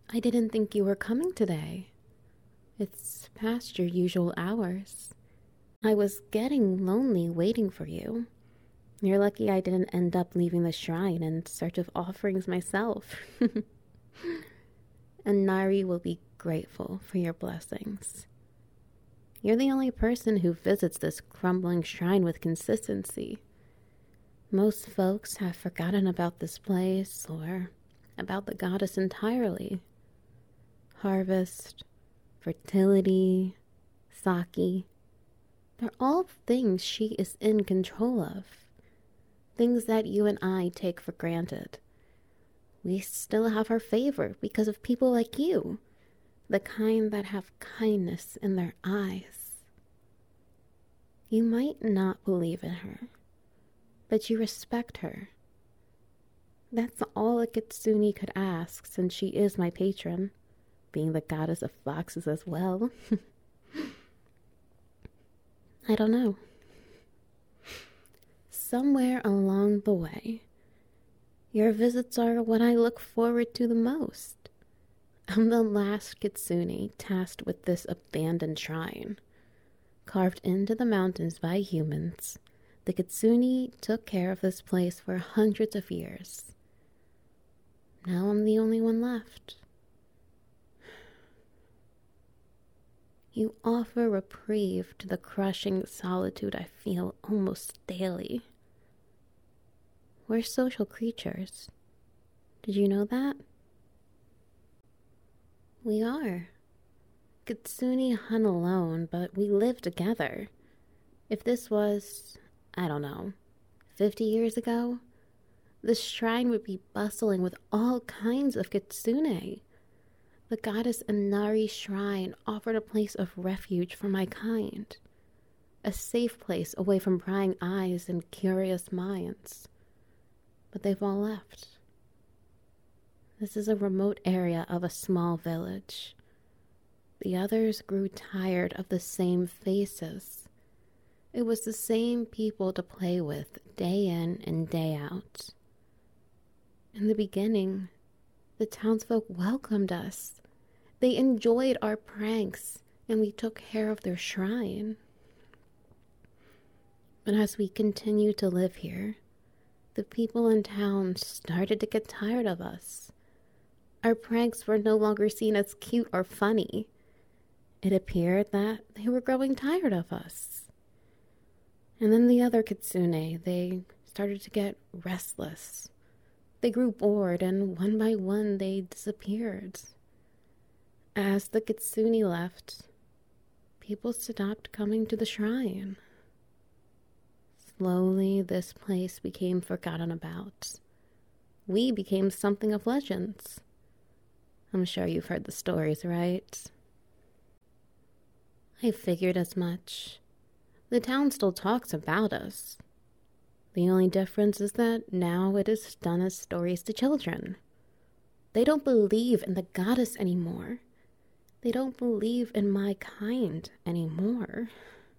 I didn't think you were coming today. It's past your usual hours. I was getting lonely waiting for you. You're lucky I didn't end up leaving the shrine in search of offerings myself. And Nari will be grateful for your blessings. You're the only person who visits this crumbling shrine with consistency. Most folks have forgotten about this place or about the goddess entirely. Harvest, fertility, sake, they're all things she is in control of. Things that you and I take for granted. We still have her favor because of people like you, the kind that have kindness in their eyes. You might not believe in her, but you respect her. That's all a Kitsune could ask, since she is my patron, being the goddess of foxes as well. I don't know. Somewhere along the way, your visits are what I look forward to the most. I'm the last Kitsune tasked with this abandoned shrine. Carved into the mountains by humans, the Kitsune took care of this place for hundreds of years. Now I'm the only one left. You offer reprieve to the crushing solitude I feel almost daily. We're social creatures. Did you know that? We are. Kitsune hunt alone, but we live together. If this was, I don't know, 50 years ago, the shrine would be bustling with all kinds of Kitsune. The goddess Inari shrine offered a place of refuge for my kind. A safe place away from prying eyes and curious minds. But they've all left. This is a remote area of a small village. The others grew tired of the same faces. It was the same people to play with day in and day out. In the beginning, the townsfolk welcomed us. They enjoyed our pranks, and we took care of their shrine. But as we continued to live here, the people in town started to get tired of us. Our pranks were no longer seen as cute or funny. It appeared that they were growing tired of us. And then the other Kitsune, they started to get restless. They grew bored, and one by one they disappeared. As the Kitsune left, people stopped coming to the shrine. Slowly, this place became forgotten about. We became something of legends. I'm sure you've heard the stories, right? I figured as much. The town still talks about us. The only difference is that now it is done as stories to children. They don't believe in the goddess anymore. They don't believe in my kind anymore.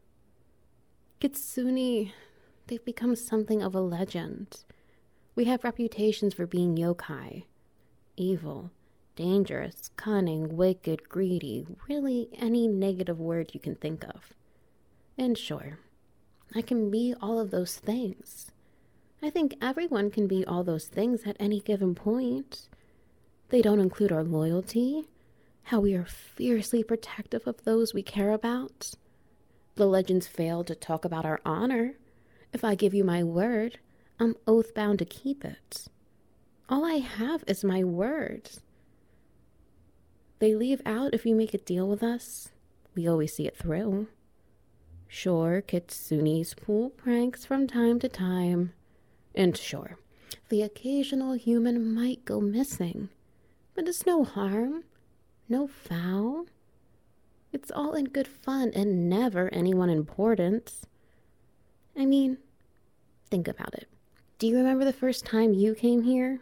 Kitsune, they've become something of a legend. We have reputations for being yokai. Evil, dangerous, cunning, wicked, greedy, really any negative word you can think of. And sure, I can be all of those things. I think everyone can be all those things at any given point. They don't include our loyalty, how we are fiercely protective of those we care about. The legends fail to talk about our honor. If I give you my word, I'm oath-bound to keep it. All I have is my word. They leave out if you make a deal with us. We always see it through. Sure, Kitsunes pull pranks from time to time. And sure, the occasional human might go missing. But it's no harm. No foul. It's all in good fun and never anyone important. I mean, think about it. Do you remember the first time you came here?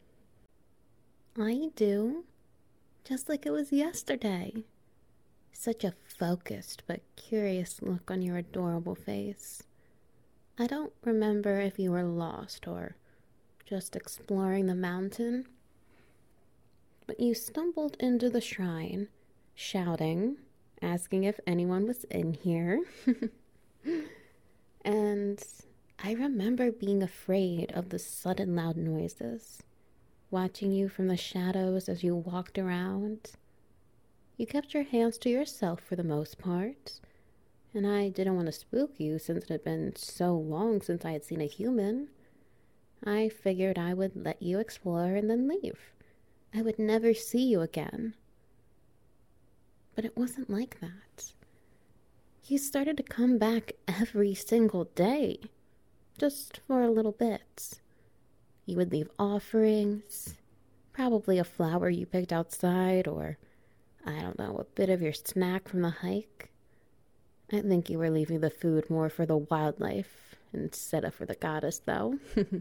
I do. Just like it was yesterday. Such a focused but curious look on your adorable face. I don't remember if you were lost or just exploring the mountain. But you stumbled into the shrine, shouting, asking if anyone was in here. And I remember being afraid of the sudden loud noises, watching you from the shadows as you walked around. You kept your hands to yourself for the most part, and I didn't want to spook you since it had been so long since I had seen a human. I figured I would let you explore and then leave. I would never see you again. But it wasn't like that. You started to come back every single day, just for a little bit. You would leave offerings, probably a flower you picked outside, or, I don't know, a bit of your snack from the hike. I think you were leaving the food more for the wildlife instead of for the goddess, though.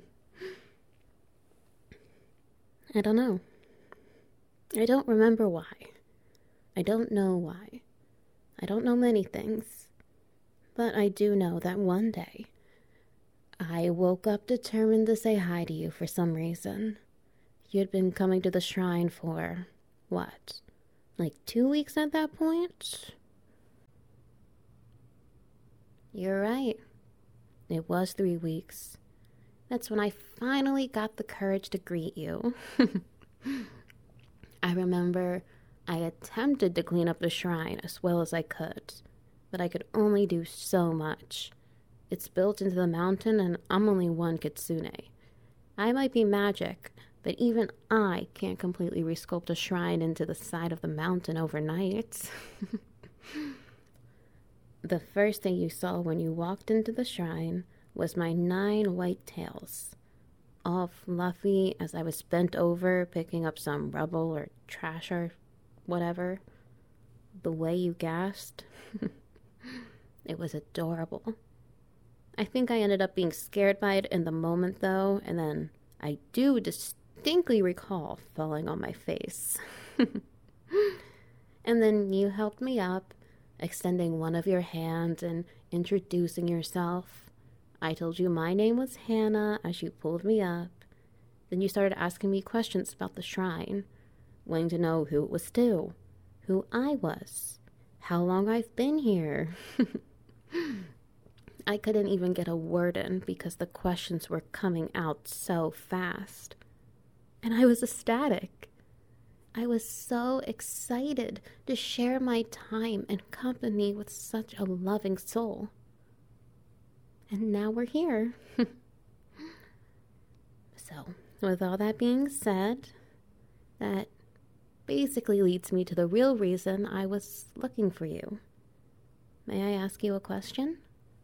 I don't know. I don't remember why. I don't know why. I don't know many things. But I do know that one day, I woke up determined to say hi to you for some reason. You had been coming to the shrine for, what, like 2 weeks at that point? You're right. It was 3 weeks. That's when I finally got the courage to greet you. I remember I attempted to clean up the shrine as well as I could, but I could only do so much. It's built into the mountain and I'm only one kitsune. I might be magic, but even I can't completely resculpt a shrine into the side of the mountain overnight. The first thing you saw when you walked into the shrine was my 9 white tails, all fluffy as I was bent over picking up some rubble or trash or whatever. The way you gasped, it was adorable. I think I ended up being scared by it in the moment though, and then I do distinctly recall falling on my face. And then you helped me up, extending one of your hands and introducing yourself. I told you my name was Hannah as you pulled me up. Then you started asking me questions about the shrine, wanting to know who it was to, who I was, how long I've been here. I couldn't even get a word in because the questions were coming out so fast. And I was ecstatic. I was so excited to share my time and company with such a loving soul. And now we're here. So, with all that being said, that basically leads me to the real reason I was looking for you. May I ask you a question?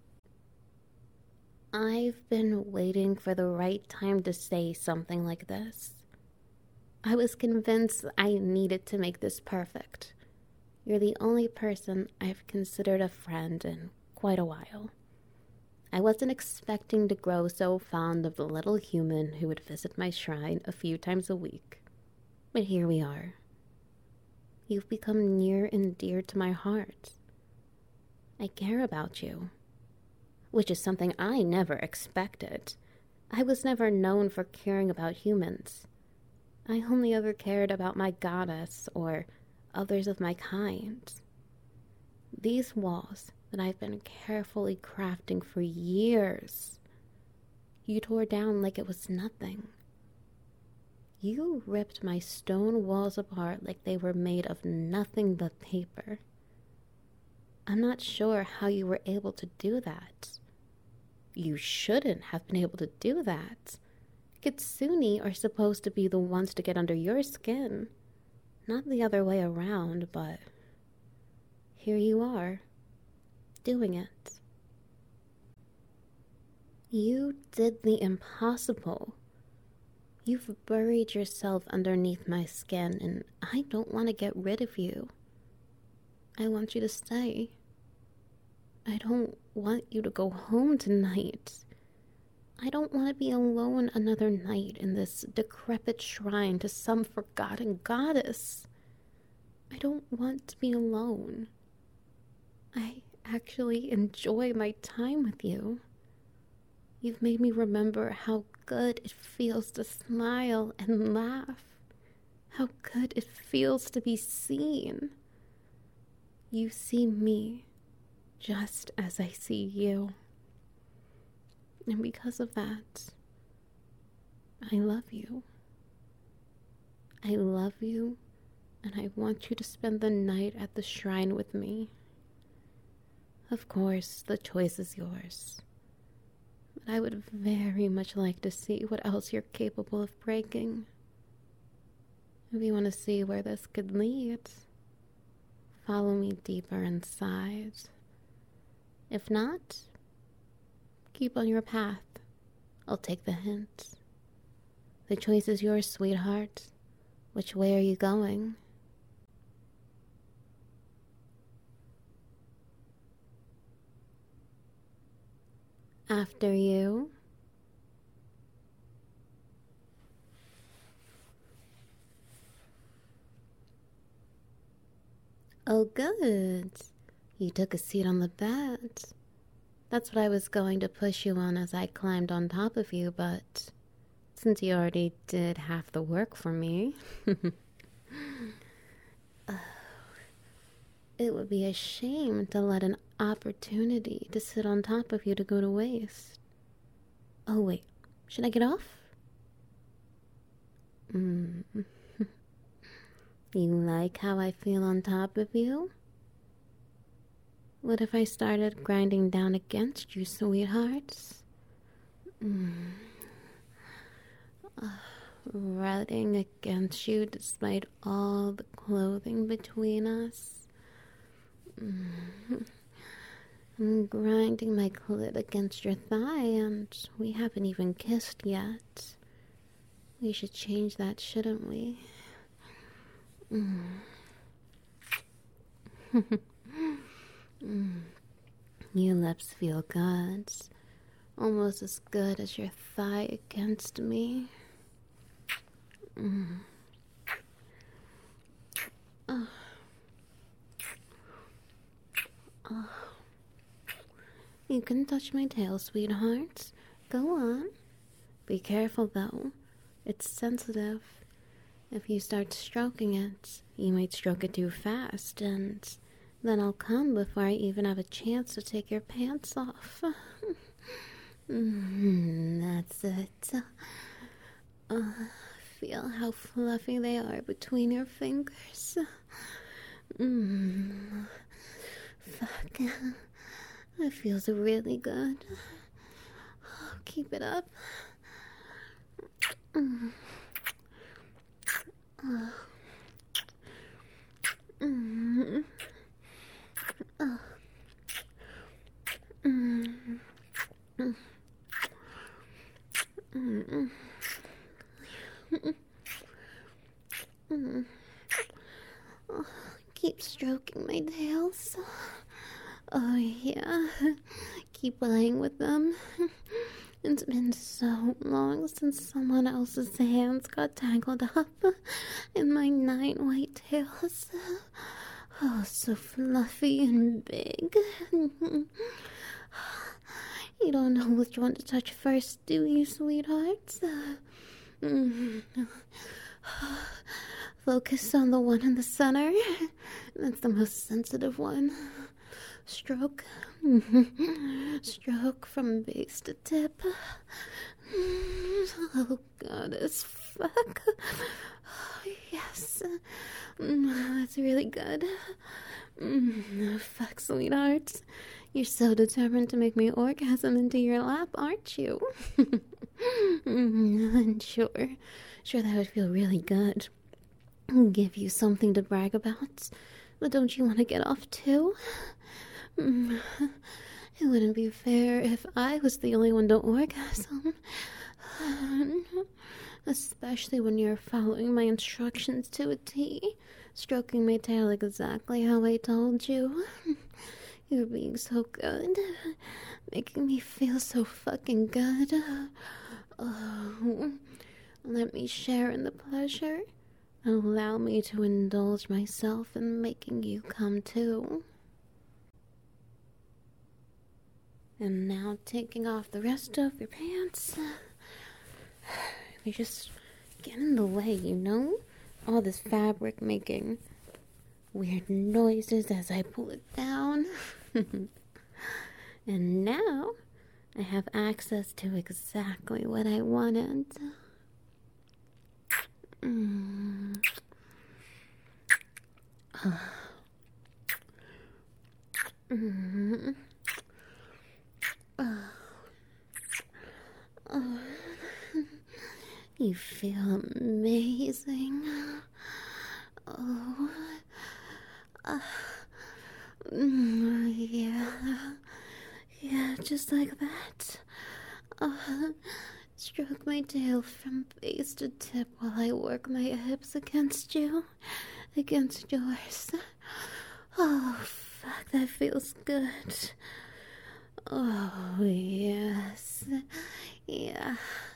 I've been waiting for the right time to say something like this. I was convinced I needed to make this perfect. You're the only person I've considered a friend in quite a while. I wasn't expecting to grow so fond of the little human who would visit my shrine a few times a week. But here we are. You've become near and dear to my heart. I care about you, which is something I never expected. I was never known for caring about humans. I only ever cared about my goddess or others of my kind. These walls that I've been carefully crafting for years, you tore down like it was nothing. You ripped my stone walls apart like they were made of nothing but paper. I'm not sure how you were able to do that. You shouldn't have been able to do that. Kitsune are supposed to be the ones to get under your skin, not the other way around, but here you are, doing it. You did the impossible. You've buried yourself underneath my skin, and I don't want to get rid of you. I want you to stay. I don't want you to go home tonight. I don't want to be alone another night in this decrepit shrine to some forgotten goddess. I don't want to be alone. I actually enjoy my time with you. You've made me remember how good it feels to smile and laugh, how good it feels to be seen. You see me just as I see you. And because of that, I love you. I love you, and I want you to spend the night at the shrine with me. Of course, the choice is yours. But I would very much like to see what else you're capable of breaking. If you want to see where this could lead, follow me deeper inside. If not, keep on your path. I'll take the hint. The choice is yours, sweetheart. Which way are you going? After you. Oh, good. You took a seat on the bed. That's what I was going to push you on as I climbed on top of you, but since you already did half the work for me, it would be a shame to let an opportunity to sit on top of you to go to waste. Oh, wait. Should I get off? You like how I feel on top of you? What if I started grinding down against you, sweethearts? Rutting against you despite all the clothing between us. I'm grinding my clit against your thigh, and we haven't even kissed yet. We should change that, shouldn't we? Your lips feel good. Almost as good as your thigh against me. You can touch my tail, sweetheart. Go on. Be careful, though. It's sensitive. If you start stroking it, you might stroke it too fast, and then I'll come before I even have a chance to take your pants off. That's it. Feel how fluffy they are between your fingers. Fuck. That feels really good. Keep it up. Keep stroking my tails. Oh, yeah. Keep playing with them. It's been so long since someone else's hands got tangled up in my 9 white tails. Oh, so fluffy and big. You don't know which one to touch first, do you, sweethearts? Focus on the one in the center. That's the most sensitive one. Stroke. Stroke from base to tip. Oh, goddess, fuck. Oh, yes. That's really good. Fuck, sweetheart. You're so determined to make me orgasm into your lap, aren't you? Sure that would feel really good. Give you something to brag about. But don't you want to get off too? It wouldn't be fair if I was the only one to orgasm. Especially when you're following my instructions to a T. Stroking my tail exactly how I told you. You're being so good. Making me feel so fucking good. Oh, let me share in the pleasure. Allow me to indulge myself in making you come too. And now taking off the rest of your pants. You just get in the way, you know? all this fabric making weird noises as I pull it down. And now I have access to exactly what I wanted. You feel amazing. Oh, yeah. Yeah, just like that. Stroke my tail from base to tip while I work my hips against you, against yours. Oh, fuck, that feels good. Oh, yes. Yeah.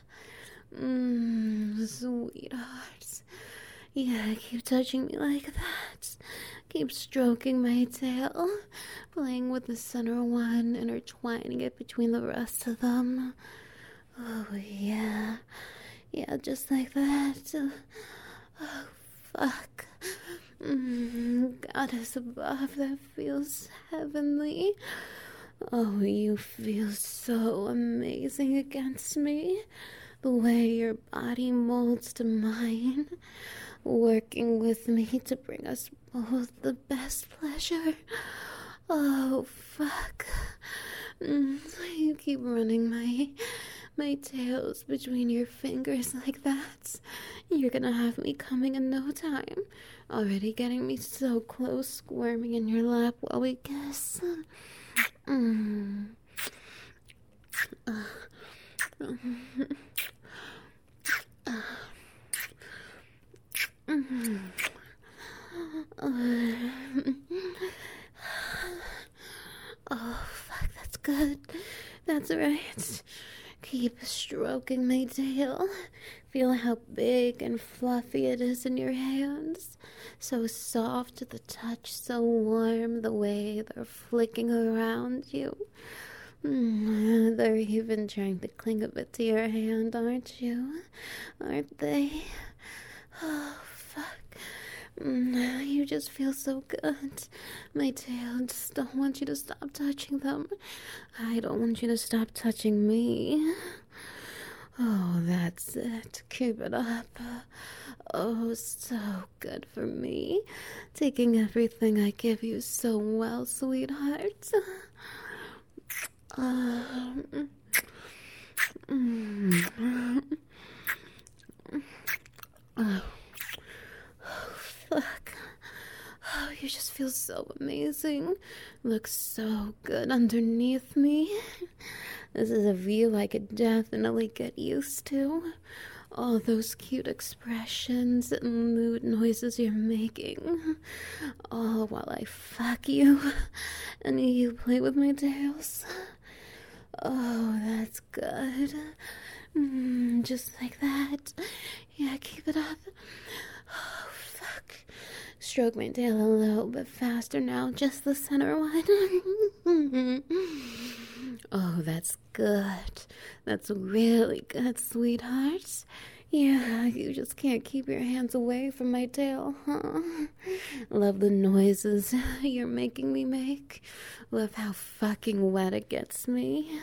Sweetheart. Yeah, keep touching me like that. Keep stroking my tail, playing with the center one, intertwining it between the rest of them. Oh, yeah. Yeah, just like that. Oh, fuck. Goddess above, that feels heavenly. Oh, you feel so amazing against me. The way your body molds to mine, working with me to bring us both the best pleasure. Oh, fuck. You keep running my tails between your fingers like that. You're gonna have me coming in no time. Already getting me so close, squirming in your lap while we kiss. Oh, fuck, that's good. That's right. Keep stroking my tail. Feel how big and fluffy it is in your hands. So soft to the touch, so warm the way they're flicking around you. They're even trying to cling a bit to your hand, aren't you? Aren't they? Oh, fuck. You just feel so good. My tail just don't want you to stop touching them. I don't want you to stop touching me. Oh, that's it. Keep it up. Oh, so good for me. Taking everything I give you so well, sweetheart. Oh, fuck. Oh, you just feel so amazing. Looks so good underneath me. This is a view I could definitely get used to. All those cute expressions and mood noises you're making. All while I fuck you and you play with my tails. Oh, that's good. Just like that. Yeah, keep it up. Oh, fuck. Stroke my tail a little bit faster now, just the center one. Oh, that's good. That's really good, sweetheart. Yeah, you just can't keep your hands away from my tail, huh? Love the noises you're making me make. Love how fucking wet it gets me.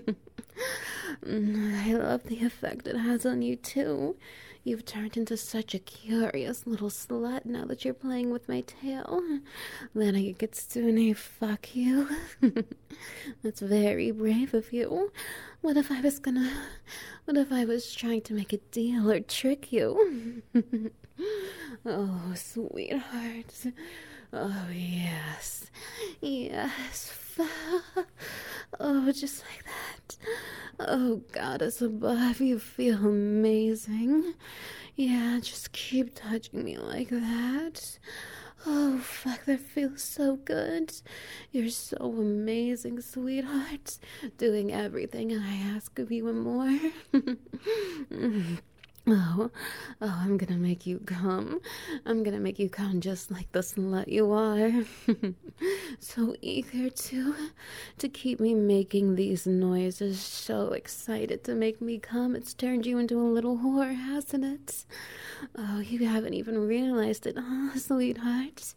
I love the effect it has on you, too. You've turned into such a curious little slut now that you're playing with my tail. Then I could Kitsune fuck you. That's very brave of you. What if I was trying to make a deal or trick you? Oh, sweetheart. Oh, yes. Yes. Oh, just like that. Oh, goddess above, you feel amazing. Yeah, just keep touching me like that. Oh, fuck, that feels so good. You're so amazing, sweetheart. Doing everything I ask of you and more. Oh, I'm gonna make you come. I'm gonna make you come just like the slut you are. So eager to keep me making these noises. So excited to make me come. It's turned you into a little whore, hasn't it? Oh, you haven't even realized it, huh, sweetheart?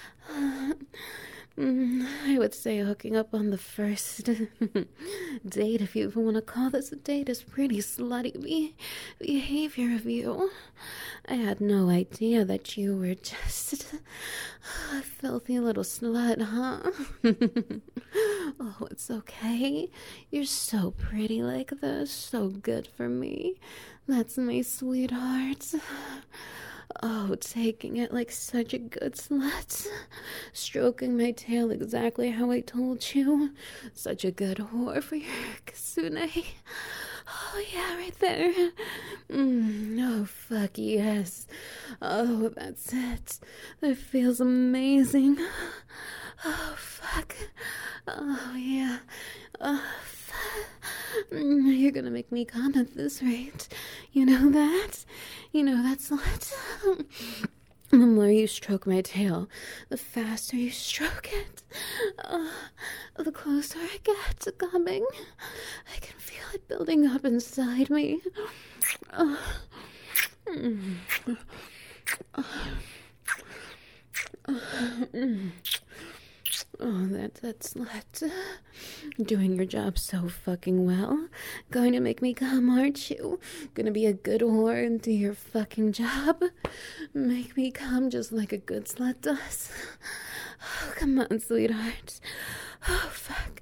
I would say hooking up on the first date, if you even want to call this a date, is pretty slutty behavior of you. I had no idea that you were just a filthy little slut, huh? Oh, it's okay. You're so pretty like this, so good for me. That's my sweetheart. Oh, taking it like such a good slut. Stroking my tail exactly how I told you. Such a good whore for your Kitsune. Oh, yeah, right there. Oh, fuck yes. Oh, that's it. That feels amazing. Oh, fuck. Oh, yeah. Oh, fuck. You're gonna make me come at this rate. You know that? You know that slut? The more you stroke my tail, the faster you stroke it. The closer I get to coming. I can feel it building up inside me. Oh, that's slut. Doing your job so fucking well. Going to make me come, aren't you? Gonna be a good whore and do your fucking job. Make me come just like a good slut does. Oh, come on, sweetheart. Oh, fuck.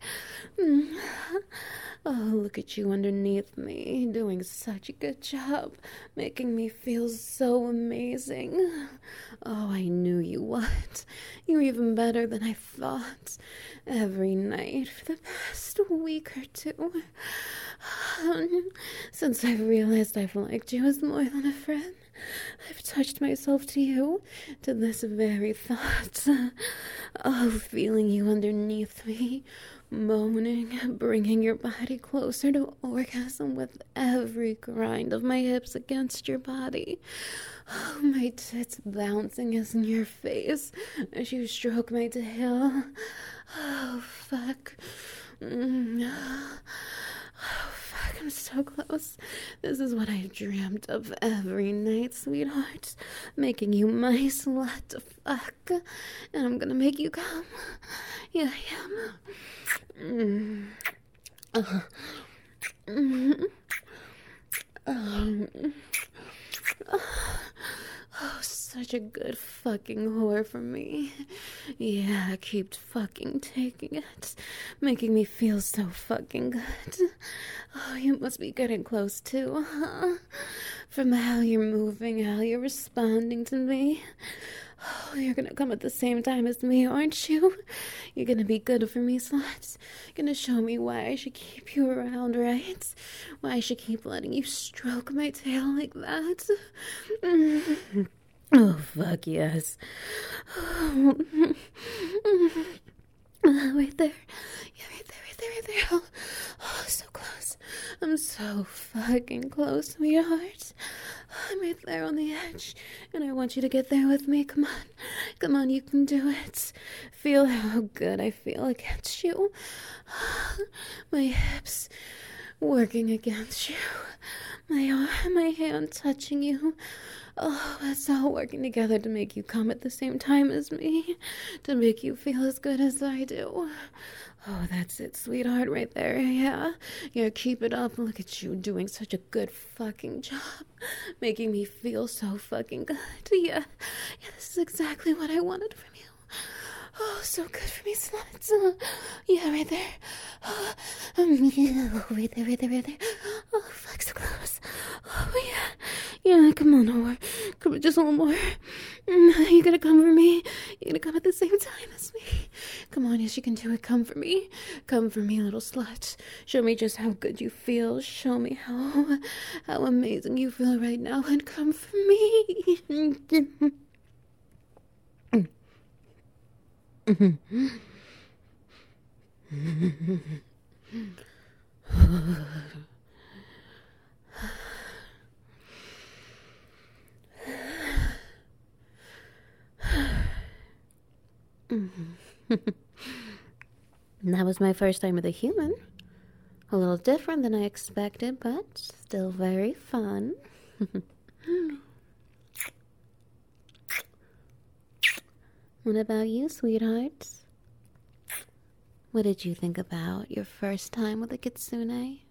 Oh, look at you underneath me, doing such a good job, making me feel so amazing. Oh, I knew you would. You're even better than I thought. Every night for the past week or two. Since I've realized I've liked you as more than a friend, I've touched myself to you, to this very thought. Oh, feeling you underneath me, moaning, bringing your body closer to orgasm with every grind of my hips against your body. Oh, my tits bouncing as in your face as you stroke my tail. Oh, fuck. Oh, fuck, I'm so close. This is what I've dreamt of every night, sweetheart. Making you my slut to fuck. And I'm gonna make you come. Yeah, I am. Oh, such a good fucking whore for me. Yeah, keep fucking taking it. Making me feel so fucking good. Oh, you must be getting close too, huh? From how you're moving, how you're responding to me. Oh, you're gonna come at the same time as me, aren't you? You're gonna be good for me, slut. You're gonna show me why I should keep you around, right? Why I should keep letting you stroke my tail like that. Oh, fuck yes. Right there. Yeah, right there, right there, right there. Oh, so close. I'm so fucking close, sweetheart. I'm right there on the edge, and I want you to get there with me. Come on. Come on, you can do it. Feel how good I feel against you. My hips working against you. My arm, my hand touching you. Oh, it's all working together to make you come at the same time as me. To make you feel as good as I do. Oh, that's it, sweetheart, right there. Yeah. Yeah, keep it up. Look at you doing such a good fucking job. Making me feel so fucking good. Yeah. Yeah, this is exactly what I wanted from you. Oh, so good for me, sluts. Yeah, right there. Yeah, right there, right there, right there. Oh, fuck, so close. Oh, yeah. Yeah, come on, whore. Come on, just a little more. You gonna come for me? You gonna come at the same time as me? Come on, yes, you can do it. Come for me. Come for me, little slut. Show me just how good you feel. Show me how amazing you feel right now. And come for me. That was my first time with a human. A little different than I expected, but still very fun. What about you, sweethearts? What did you think about your first time with a kitsune?